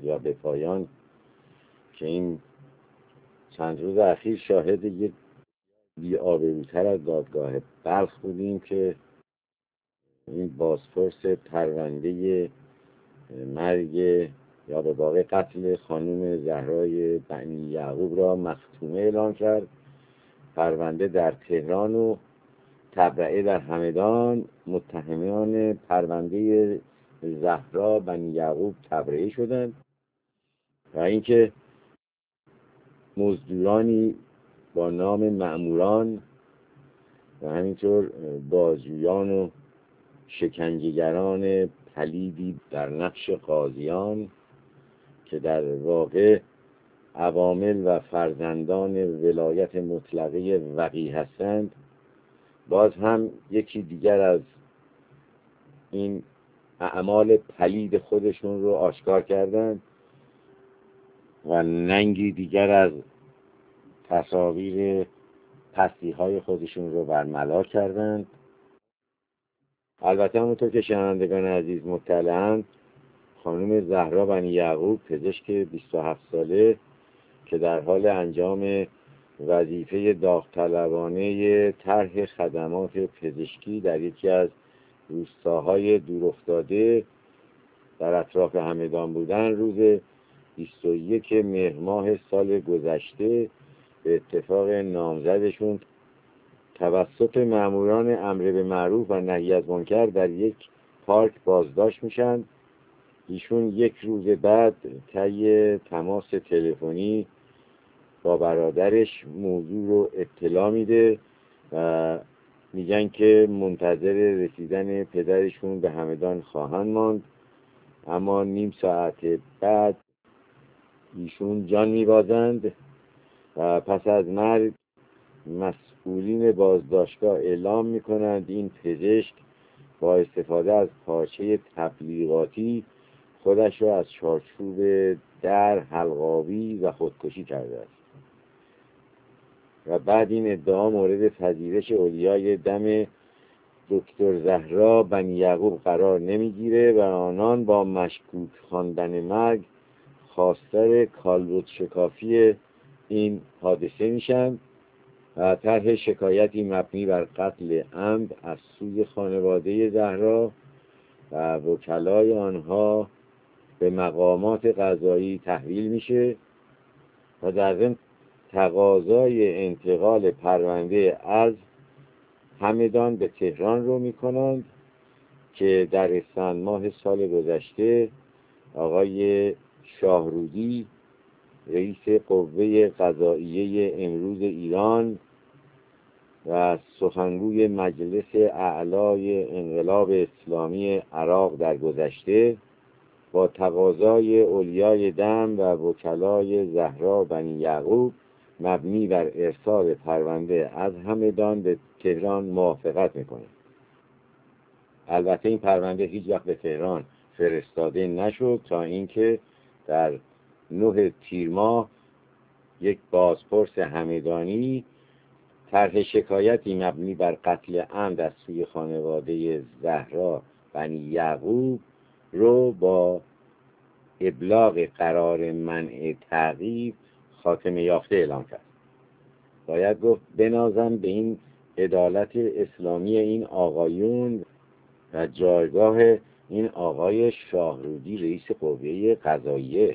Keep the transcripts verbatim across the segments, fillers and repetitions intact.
و به پایان که این چند روز اخیر شاهد یک بی‌آبروتر از دادگاه بلخ بودیم که این بازپرس پرونده مرگ یا به واقع قتل خانم زهرای بنی یعقوب را مختومه اعلام کرد. پرونده در تهران و تبرئه در همدان. متهمان پرونده زهرا بنی یعقوب تبرئه شدند و اینکه مزدورانی با نام مأموران و همینطور بازجویان و شکنجهگران پلیدی در نقش قاضیان که در واقع عوامل و فرزندان ولایت مطلقه وقیح هستند، باز هم یکی دیگر از این اعمال پلید خودشون رو آشکار کردند و ننگی دیگر از تصاویر پستی های خودشون رو برملا کردند. البته همونطور که شنوندگان عزیز مطلعند، خانم زهرا بنی یعقوب پزشک بیست و هفت ساله که در حال انجام وظیفه داوطلبانه طرح خدمات پزشکی در یکی از روستاهای دورافتاده در اطراف همدان بودن، روز بیست و یک مهر ماه سال گذشته به اتفاق نامزدشون توسط ماموران امر به معروف و نهی از منکر در یک پارک بازداشت میشن. ایشون یک روز بعد طی تماس تلفنی با برادرش موضوع رو اطلاع میده و میگن که منتظر رسیدن پدرشون به همدان خواهند ماند، اما نیم ساعت بعد ایشون جان میبازند و پس از مرگ مسئولین بازداشتگاه اعلام میکنند این پزشک با استفاده از پارچه تبلیغاتی خودش را از چارچوب در حلقاوی و خودکشی کرده است و بعد این ادعا مورد پذیرش اولیای دم دکتر زهرا بنی یعقوب قرار نمیگیره و آنان با مشکوک خواندن مرگ خواستار کالبد شکافی این حادثه میشن و طرح شکایتی مبنی بر قتل عمد از سوی خانواده زهرا و وکلای آنها به مقامات قضایی تحویل میشه و در ضمن تقاضای انتقال پرونده از همدان به تهران رو میکنند که در اسفند ماه سال گذشته آقای شاهرودی رئیس قوه قضاییه امروز ایران و سخنگوی مجلس اعلای انقلاب اسلامی عراق در گذشته با تقاضای اولیای دم و وکلای زهرا بنی یعقوب مبنی بر ارسال پرونده از همدان به تهران موافقت میکنه. البته این پرونده هیچ وقت به تهران فرستاده نشد تا اینکه در نه تیر ماه یک بازپرس همدانی طرح شکایتی مبنی بر قتل عمد از سوی خانواده زهرا بنی یعقوب رو با ابلاغ قرار منع تعقیب خاتمه یافته اعلام کرد. باید گفت بنازم به این عدالت اسلامی این آقایون و جایگاه این آقای شاهرودی رئیس قوه قضاییه.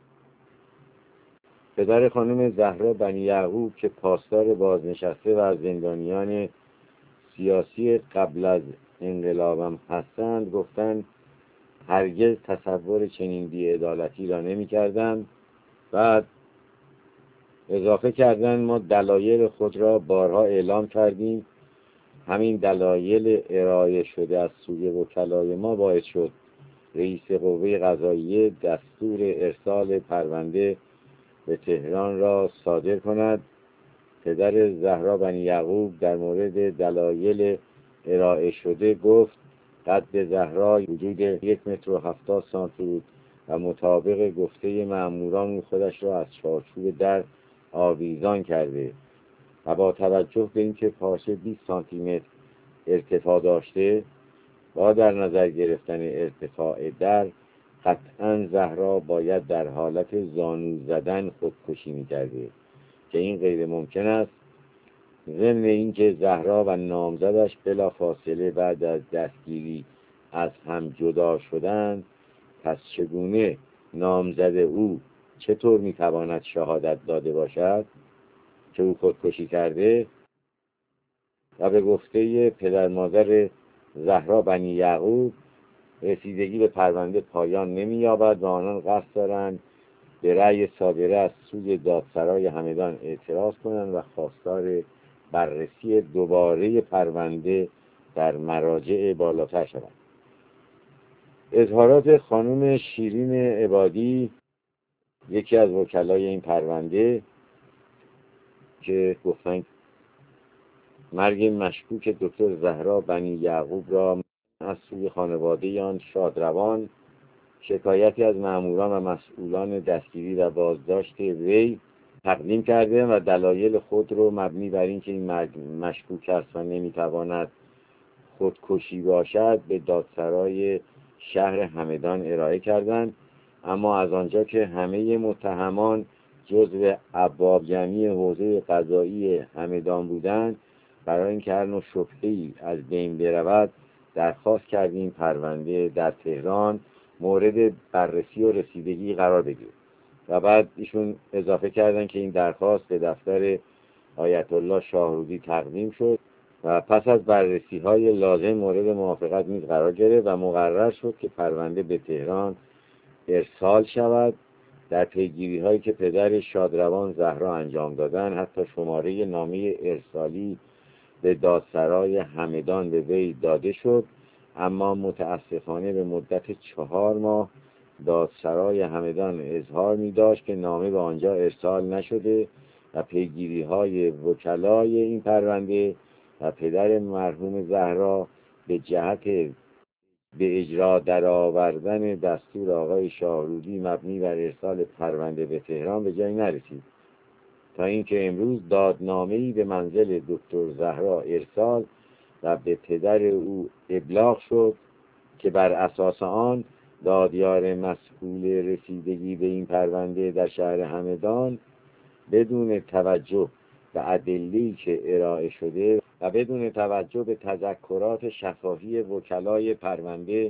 پدر خانم زهرا بنی یعقوب که پاسدار بازنشسته و زندانیان سیاسی قبل از انقلابم هستند گفتند هرگز تصور چنین بی‌عدالتی را نمی کردند. بعد اضافه کردند ما دلایل خود را بارها اعلام کردیم، همین دلایل ارائه شده از سوی وکلای ما باعث شد رئیس قوه قضاییه دستور ارسال پرونده به تهران را صادر کند. پدر زهرا بنی یعقوب در مورد دلایل ارائه شده گفت قد زهرا حدود یک متر و هفتاد سانتی بود و مطابق گفته مأموران خودش را از چارچوب در آویزان کرده و با توجه به اینکه پارچه بیست سانتی متر ارتفاع داشته با در نظر گرفتن ارتفاع در قطعا زهرا باید در حالت زانو زدن خودکشی میکرده که این غیر ممکن است. ضمن اینکه زهرا و نامزدش بلا فاصله بعد از دستگیری از هم جدا شدند، پس چگونه نامزد او چطور میتواند شهادت داده باشد که او خودکشی کرده؟ و به گفته پدر مادر زهرا بنی یعقوب، رسیدگی به پرونده پایان نمی‌یابد و آنان قصد دارند به رأی صادره از سوی دادسرای همدان اعتراض کنند و خواستار بررسی دوباره پرونده در مراجع بالاتر شوند. اظهارات خانم شیرین عبادی، یکی از وکلای این پرونده، که گفتند مرگ مشکوک دکتر زهرا بنی یعقوب را از سوی خانواده آن شادروان شکایتی از ماموران و مسئولان دستگیری و بازداشت وی تقدیم کرده و دلایل خود را مبنی بر اینکه این مرگ مشکوک است و نمیتواند خودکشی باشد به دادسرای شهر همدان ارائه کردند. اما از آنجا که همه متهمان جزو ابواب جمعی حوزه قضایی همدان بودند، برای اینکه هر نوع شبهه‌ای از بین برود درخواست کردیم پرونده در تهران مورد بررسی و رسیدگی قرار بگیرد. و بعد ایشون اضافه کردن که این درخواست به دفتر آیت الله شاهرودی تقدیم شد و پس از بررسی های لازم مورد موافقت نیز قرار گرفت و مقرر شد که پرونده به تهران ارسال شود. در پیگیری هایی که پدر شادروان زهرا انجام دادن، حتی شماره نامه ارسالی به دادسرای همدان به وی داده شد، اما متاسفانه به مدت چهار ماه دادسرای همدان اظهار می داشت که نامه به آنجا ارسال نشده و پیگیری های وکلای این پرونده و پدر مرحوم زهرا به جهت به اجرا درآوردن دستور آقای شاهرودی مبنی بر ارسال پرونده به تهران به جایی نرسید، تا اینکه امروز دادنامه‌ای به منزل دکتر زهرا ارسال و به پدر او ابلاغ شد که بر اساس آن دادیار مسئول رسیدگی به این پرونده در شهر همدان بدون توجه به ادله‌ای که ارائه شده و بدون توجه به تذکرات شفاهی وکلای پرونده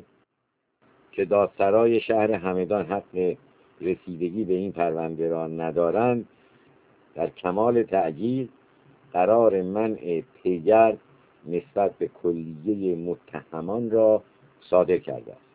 که دادسرای شهر همدان حق رسیدگی به این پرونده را ندارند، در کمال تعجیل قرار منع پیگرد نسبت به کلیه متهمان را صادر کرده است.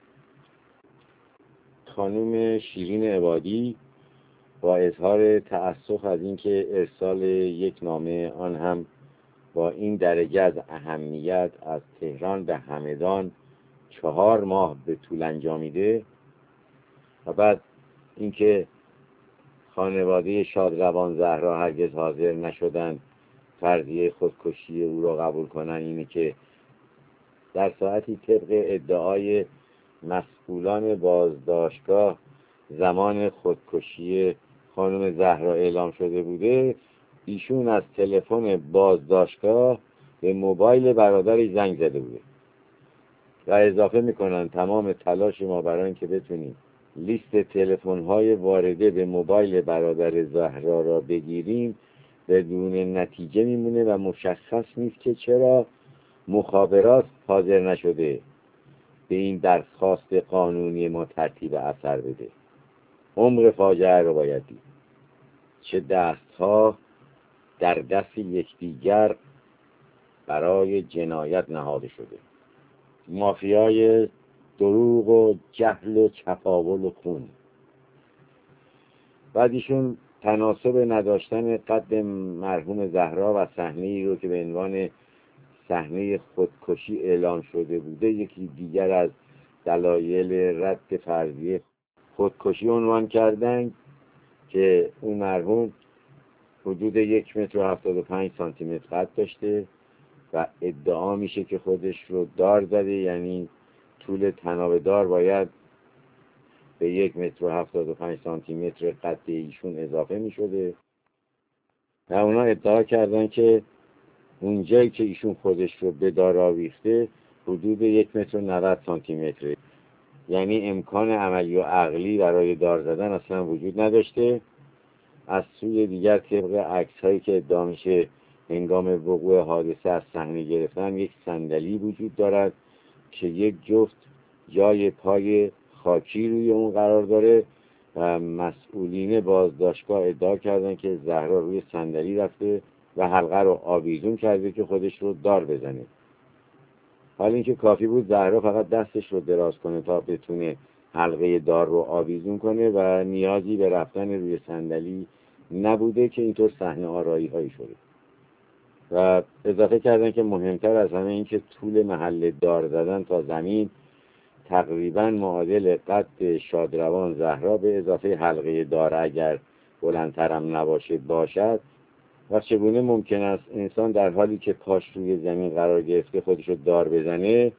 خانم شیرین عبادی با اظهار تأسف از اینکه ارسال یک نامه، آن هم با این درجه از اهمیت، از تهران به همدان چهار ماه به طول انجامیده و بعد اینکه خانواده شادروان زهرا هرگز حاضر نشدند فرضیه خودکشی او را قبول کنند، اینه که در ساعتی طبق ادعای مسئولان بازداشتگاه زمان خودکشی خانم زهرا اعلام شده بوده، ایشون از تلفن بازداشتگاه به موبایل برادرش زنگ زده بوده و اضافه میکنن تمام تلاش ما برای اینکه بتونیم لیست تلفن‌های وارده به موبایل برادر زهرا را بگیریم بدون نتیجه میمونه و مشخص نیست که چرا مخابرات حاضر نشده به این درخواست قانونی ما ترتیب اثر بده. عمق فاجعه رو باید دید. چه دستها در دست یکدیگر برای جنایت نهاده شده. مافیای دروغ و جهل و چپاول و خون. بعد ایشون تناسب نداشتن قد مرحوم زهرا و صحنه‌ای رو که به عنوان صحنه خودکشی اعلام شده بوده یکی دیگر از دلایل رد فرضیه خودکشی عنوان کردن که اون مرحوم حدود یک متر و هفتاد و پنج سانتی متر قد داشته و ادعا میشه که خودش رو دار زده، یعنی طول تناب دار باید به یک متر و هفتاد و پنج سانتی متر قد ایشون اضافه میشده و اونا ادعا کردن که اونجایی که ایشون خودش رو به دار آویخته حدود یک متر و نود سانتی متره یعنی امکان عملی و عقلی برای دار زدن اصلا وجود نداشته. از سوی دیگر طبق عکس هایی که ادعا میشه هنگام وقوع حادثه از صحنه گرفتن، یک صندلی وجود دارد که یک جفت جای پای خاکی روی اون قرار داره و مسئولین بازداشتگاه ادعا کردن که زهرا روی صندلی رفته و حلقه رو آویزون کرده که خودش رو دار بزنه. حالا اینکه کافی بود زهرا فقط دستش رو دراز کنه تا بتونه حلقه دار رو آویزون کنه و نیازی به رفتن روی صندلی نبوده که اینطور صحنه آرایی هایی شده. و اضافه کردن که مهمتر از همه این که طول محل دار زدن تا زمین تقریبا معادل قد شادروان زهرا به اضافه حلقه دار اگر بلندترم نباشه باشد. و چگونه ممکن است انسان در حالی که پاش روی زمین قرار گرفته خودش رو دار بزنه،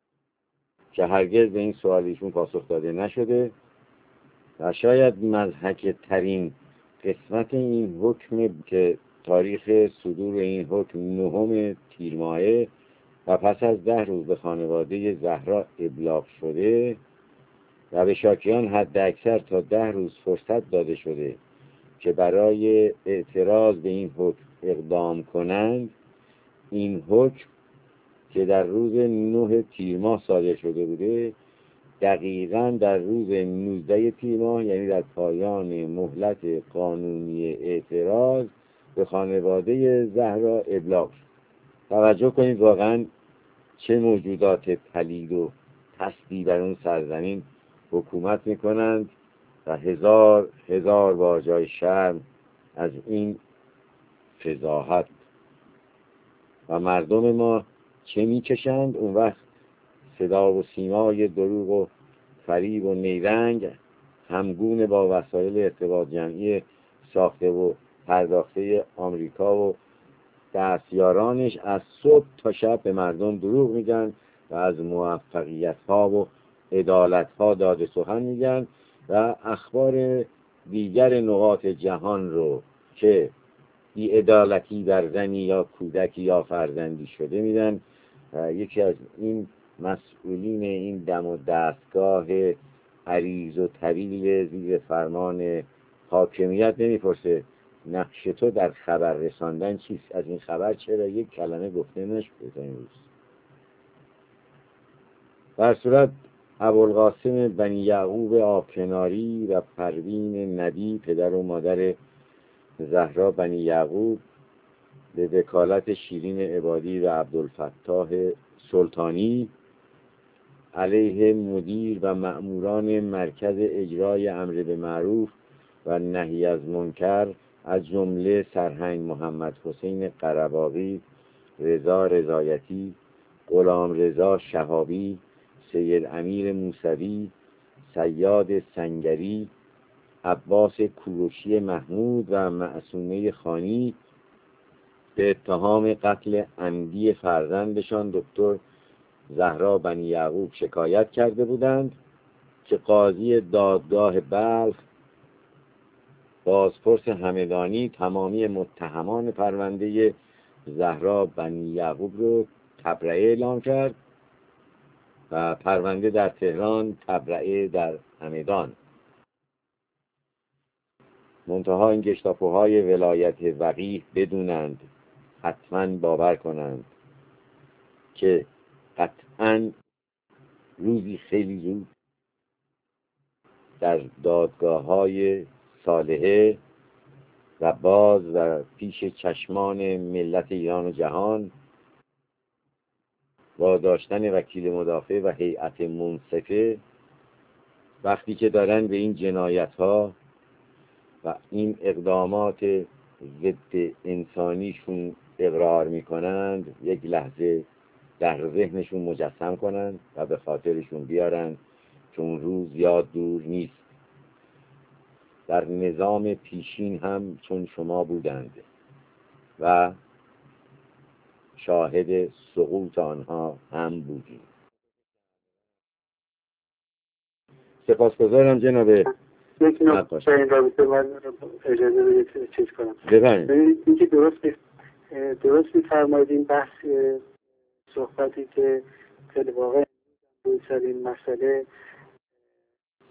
که هرگز به این سوال ایشون پاسخ داده نشده. و شاید مضحک ترین قسمت این حکم که تاریخ صدور این حکم نهم تیر ماهه و پس از ده روز به خانواده زهرا ابلاغ شده و به شاکیان حد اکثر تا ده روز فرصت داده شده که برای اعتراض به این حکم اقدام کنند. این حکم که در روز نه تیر ماه صادر شده بوده، دقیقاً در روز نوزده تیر ماه، یعنی در پایان مهلت قانونی اعتراض، به خانواده زهرا ابلاغ شد. توجه کنید واقعاً چه موجودات پلید و پستی بر اون سرزمین حکومت میکنند و هزار هزار بار جای شرم از این فضاحت. و مردم ما چه میکشند اون وقت؟ صدا و سیمای دروغ و فریب و نیرنگ همگون با وسایل ارتباط جمعی ساخته و پرداخته آمریکا و دستیارانش از صبح تا شب به مردم دروغ میگن و از موفقیت ها و عدالت ها داده سخن میگن و اخبار دیگر نقاط جهان رو که بی‌عدالتی بر زنی یا کودکی یا فرزندی شده میدن. یکی از این مسئولین این دم و دستگاه عریض و طویل زیر فرمان حاکمیت نمیپرسه نقش تو در خبر رساندن چیست؟ از این خبر چرا یک کلمه گفته نشده تا این روز؟ در صورت ابوالقاسم بنی یعقوب آبکناری و پروین ندی پدر و مادر زهرا بنی یعقوب به وکالت شیرین عبادی و عبدالفتاح سلطانی علیه مدیر و مأموران مرکز اجرای امر به معروف و نهی از منکر از جمله سرهنگ محمد حسین قرباقی، رضا رضایتی، غلام رضا شهابی، سید امیر موسوی، صیاد سنگری، عباس کوروشی محمود و معصومه خانی به اتهام قتل عمدی فرزندشان دکتر زهرا بنی یعقوب شکایت کرده بودند که قاضی دادگاه بلخ بازپرس همدانی تمامی متهمان پرونده زهرا بنی یعقوب رو تبرئه اعلام کرد و پرونده در تهران، تبرئه در همدان. منتها این گشتاپوهای ولایت وقیح بدونند، حتما باور کنند که قطعاً روزی خیلی زود در دادگاه‌های صالحه و باز و پیش چشمان ملت ایران و جهان با داشتن وکیل مدافع و هیئت منصفه، وقتی که دارن به این جنایت‌ها و این اقدامات ضد انسانیشون اقرار میکنند، یک لحظه در ذهنشون مجسم کنند و به خاطرشون بیارن که اون روز یاد دور نیست. در نظام پیشین هم چون شما بودند و شاهد سقوط آنها هم بودیم. سپاسگزارم جناب یک نکته این رابطه من اجازه بدید چیز کنم. ببینید اینکه درست درست می‌فرمایید این بحث صحبتی که خیلی واقعا سر این مسئله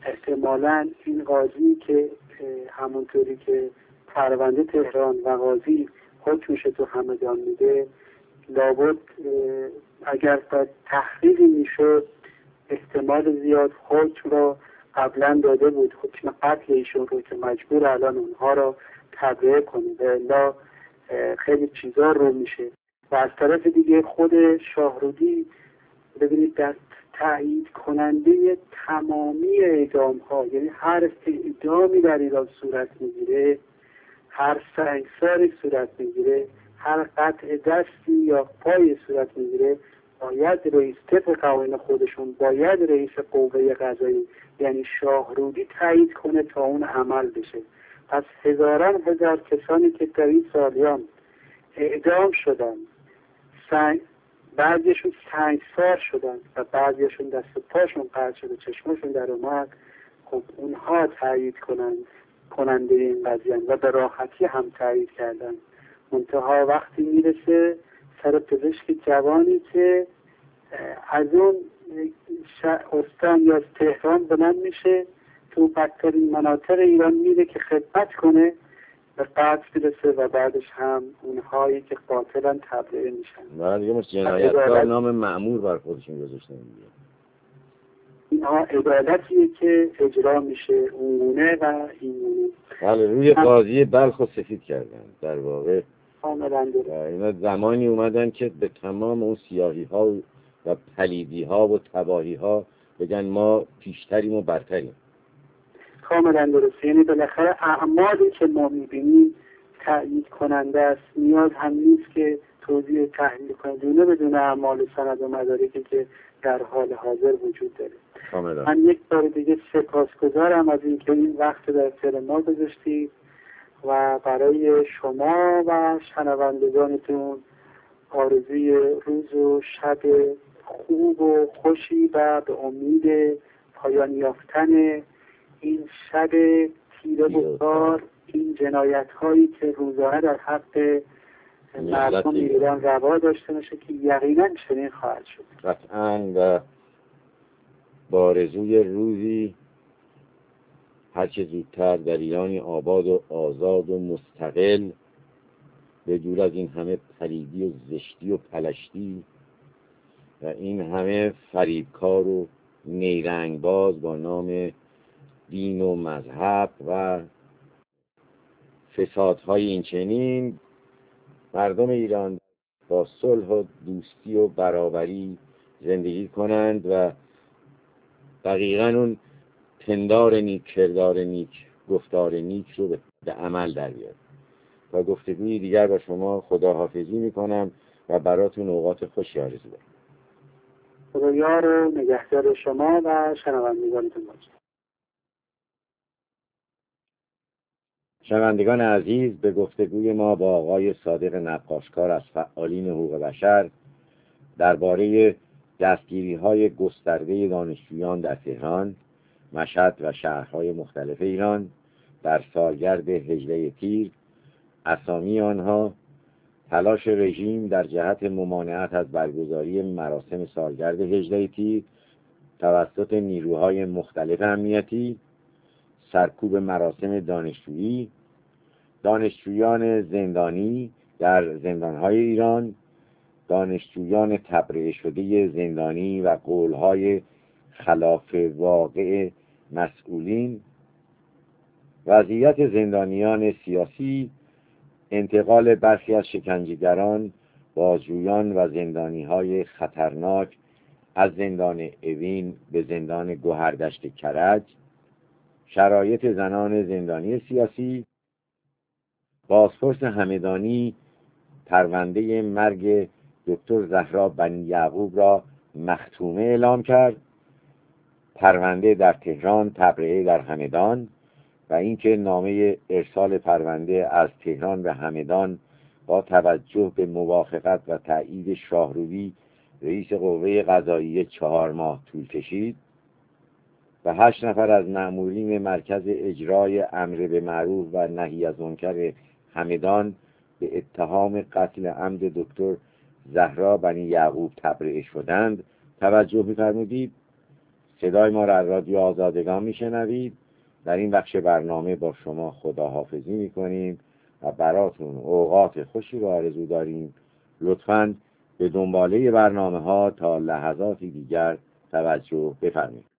احتمالاً این قاضی که همونطوری که پرونده تهران و قاضی حکمش تو همدان میده، لابد اگر تا تحقیقی میشد احتمال زیاد حکم را قبلا داده بود، حکم قتل ایشون رو، که مجبور الان اونها را تبرئه کنه و الا خیلی چیزا رو میشه. و از طرف دیگه خود شاهرودی ببینید در تایید کننده تمامی اعدام ها، یعنی هر اعدامی در ایران صورت میگیره، هر سنگساری صورت میگیره، هر قطع دستی یا پای صورت میگیره، باید رئیس طبق قوانین خودشون باید رئیس قوه قضایی یعنی شاهرودی تایید کنه تا اون عمل بشه. پس هزاران هزار کسانی که در این سالیان اعدام شدن، سنگ بعضیشون سنگسار شدن و بعضیشون دست و پاشون قطع شده، چشمشون در اومد، خب اونها تایید کنن کننده این قضیه و به راحتی هم تایید کردن. منتها وقتی میرسه سر پزشک جوانی که از اون استان یا از تهران بلند میشه تو بدترین مناطق ایران میره که خدمت کنه، به قتل برسه و بعدش هم اونهایی که قاتلن تبرئه میشن. بله، یه مش جنایتکار نام مأمور بر خودشون گذاشتن دیگه. اینها عدالتیه که اجرا میشه اونگونه و اینگونه. بله، روی قاضی بلخ و سفید کردن در واقع. کاملا درست. اینا زمانی اومدن که به تمام اون سیاهی ها و پلیدی ها و تباهی ها بگن ما پیشتریم و برتریم. کاملا درست. یعنی بالاخره اعمالی که ما میبینیم تأیید کننده است، نیاز هم نیست که توضیح تحلیل کنه دونه بدون اعمال سند و مدارکی که در حال حاضر وجود داره. کاملا. من یک بار دیگه سپاسگزارم از اینکه این وقت در اختیار ما گذاشتید و برای شما و شنوندگانتون آرزوی روز و شب خوب و خوشی و به امید پایان یافتن این شب تیره بسار، این جنایت هایی که روزانه در حق مردم ایران روا داشته باشه که یقینا چنین خواهد شد. قطعاً. و با آرزوی روزی هرچه زودتر در ایرانی آباد و آزاد و مستقل، به دور از این همه پلیدی و زشتی و پلشتی و این همه فریبکار و نیرنگباز با نام دین و مذهب و فسادهای این چنین، مردم ایران با صلح و دوستی و برابری زندگی کنند و دقیقاً اون پندار نیک، کردار نیک، گفتار نیک رو به عمل در بیارن. و گفتگوی دیگر با شما خداحافظی میکنم و براتون اوقات خوشی آرزو دارم. خدایار و نگهدار شما و شنوندگانتون باشه. شنوندگان عزیز، به گفتگوی ما با آقای صادق نقاشکار از فعالین حقوق بشر درباره دستگیری‌های گسترده دانشجویان در تهران، مشهد و شهرهای مختلف ایران در سالگرد هجده تیر، اسامی آنها، تلاش رژیم در جهت ممانعت از برگزاری مراسم سالگرد هجده تیر توسط نیروهای مختلف امنیتی، سرکوب مراسم دانشجویی، دانشجویان زندانی در زندانهای ایران، دانشجویان تبرئه شده زندانی و قولهای خلاف واقع مسئولین، وضعیت زندانیان سیاسی، انتقال برخی از شکنجهگران، بازجویان و زندانیهای خطرناک از زندان اوین به زندان گوهردشت کرج، شرایط زنان زندانی سیاسی، بازپرس همدانی پرونده مرگ دکتر زهرا بنی یعقوب را مختومه اعلام کرد، پرونده در تهران، تبرئه در همدان و اینکه نامه ارسال پرونده از تهران به همدان با توجه به موافقت و تایید شاهرودی رئیس قوه قضاییه چهار ماه طول کشید و هشت نفر از مأمورین مرکز اجرای امر به معروف و نهی از منکر همدان به اتهام قتل عمد دکتر زهرا بنی یعقوب تبرئه شدند. توجه می‌فرمودید صدای ما را از رادیو آزادگان میشنوید. در این بخش برنامه با شما خداحافظی میکنیم و براتون اوقات خوشی رو آرزو داریم. لطفاً به دنباله برنامه ها تا لحظاتی دیگر توجه بفرمایید.